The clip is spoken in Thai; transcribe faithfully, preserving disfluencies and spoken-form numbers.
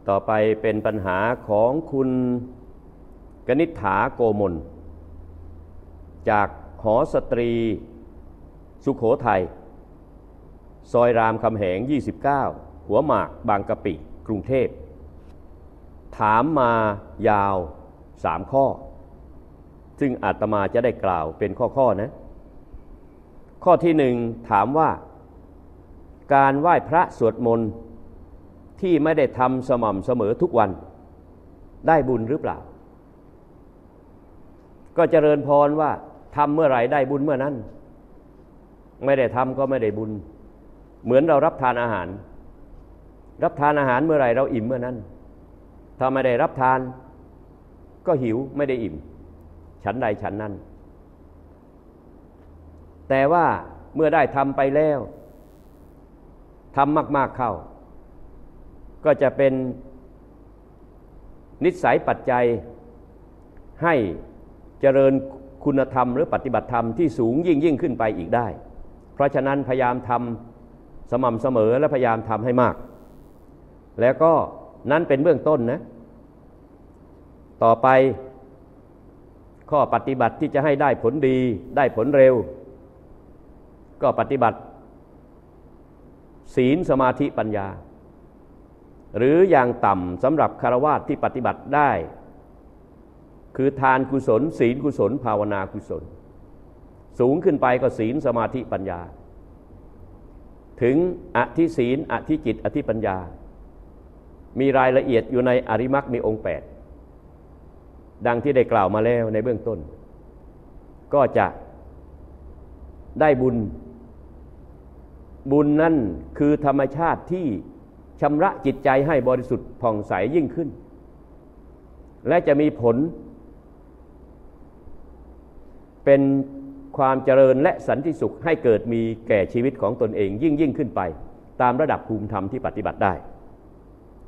ต่อไปเป็นปัญหาของคุณกนิษฐาโกมลจากหอสตรีสุโขทัยซอยรามคำแหงยี่สิบเก้าหัวหมากบางกะปิกรุงเทพถามมายาวสามข้อซึ่งอาตมาจะได้กล่าวเป็นข้อๆนะข้อที่หนึ่งถามว่าการไหว้พระสวดมนต์ที่ไม่ได้ทำสม่ำเสมอทุกวันได้บุญหรือเปล่าก็เจริญพรว่าทำเมื่อไหร่ได้บุญเมื่อนั้นไม่ได้ทำก็ไม่ได้บุญเหมือนเรารับทานอาหารรับทานอาหารเมื่อไหร่เราอิ่มเมื่อนั้นถ้าไม่ได้รับทานก็หิวไม่ได้อิ่มฉันใดฉันนั้นแต่ว่าเมื่อได้ทำไปแล้วทำมากๆเข้าก็จะเป็นนิสัยปัจจัยให้เจริญคุณธรรมหรือปฏิบัติธรรมที่สูงยิ่งยิ่งขึ้นไปอีกได้เพราะฉะนั้นพยายามทำสม่ำเสมอและพยายามทำให้มากแล้วก็นั้นเป็นเบื้องต้นนะต่อไปข้อปฏิบัติที่จะให้ได้ผลดีได้ผลเร็วก็ปฏิบัติศีลสมาธิปัญญาหรืออย่างต่ำสำหรับฆราวาสที่ปฏิบัติได้คือทานกุศลศีลกุศลภาวนากุศลสูงขึ้นไปก็ศีลสมาธิปัญญาถึงอธิศีลอธิจิตอธิปัญญามีรายละเอียดอยู่ในอริมักมีองค์แปดดังที่ได้กล่าวมาแล้วในเบื้องต้นก็จะได้บุญบุญนั่นคือธรรมชาติที่ชำระจิตใจให้บริสุทธิ์ผ่องใสยิ่งขึ้นและจะมีผลเป็นความเจริญและสันติสุขให้เกิดมีแก่ชีวิตของตนเองยิ่งยิ่งขึ้นไปตามระดับภูมิธรรมที่ปฏิบัติได้